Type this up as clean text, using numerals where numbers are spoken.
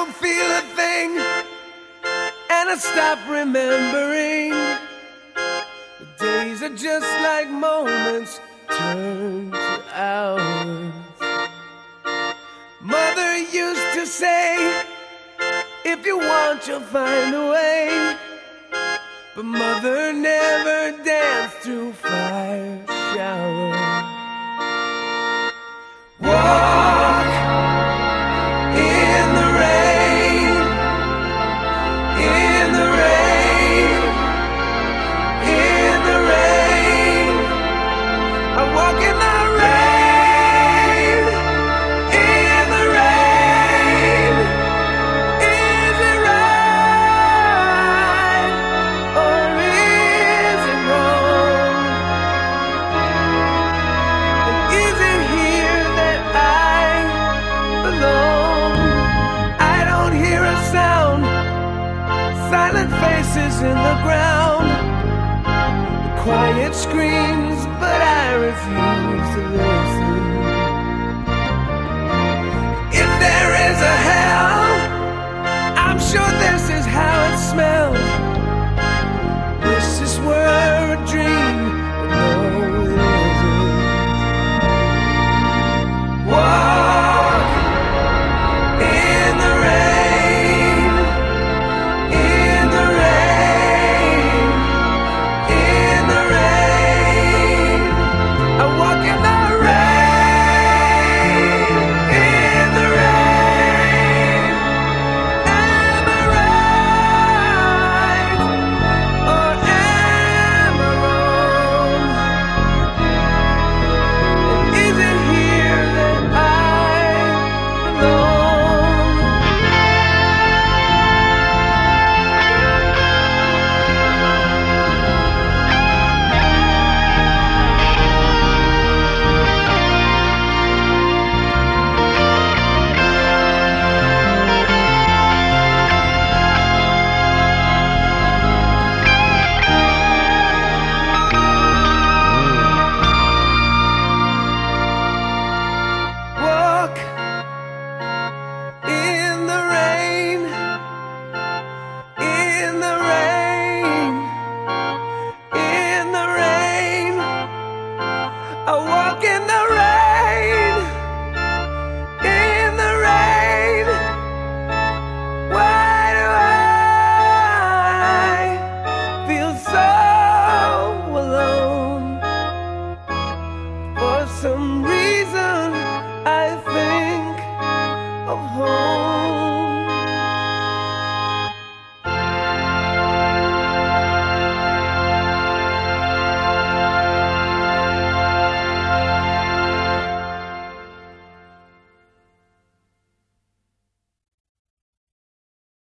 don't feel a thing, and I stop remembering. The days are just like moments turned to hours. Mother used to say, if you want, you'll find a way. But Mother never danced through fire showers. Walk in the rain, in the rain, in the rain. I walk in the rain, in the rain. Is it right or is it wrong? And is it here that I belong? I don't hear a sound, silent faces in the ground, the quiet screams, but I refuse